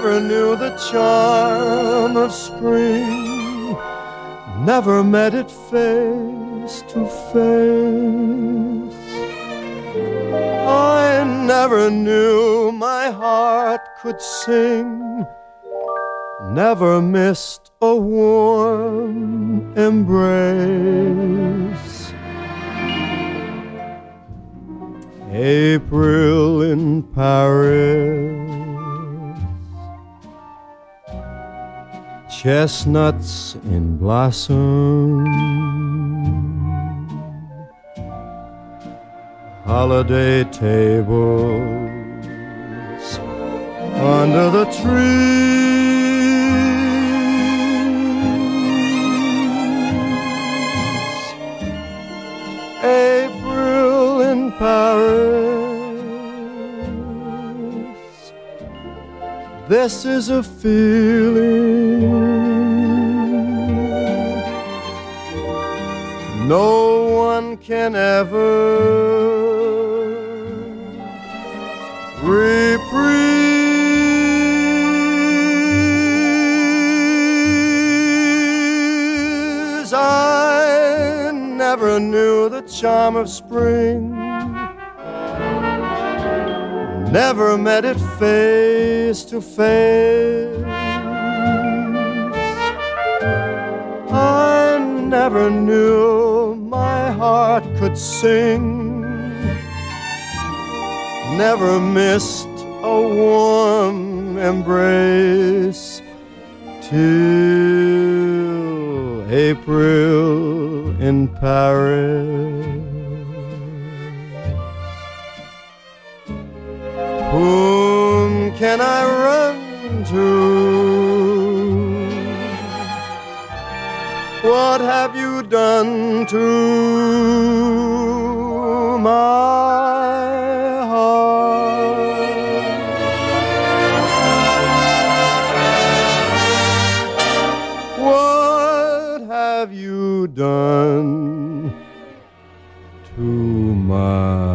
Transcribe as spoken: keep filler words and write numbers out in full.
never knew the charm of spring, never met it face to face. I never knew my heart could sing, never missed a warm embrace. April in Paris, chestnuts in blossom, holiday tables under the trees. April in Paris, this is a feeling no one can ever reprise. I never knew the charm of spring, never met it face to face. I never knew my heart could sing, never missed a warm embrace till April in Paris. Whom can I run to? What have you done to my heart? What have you done to my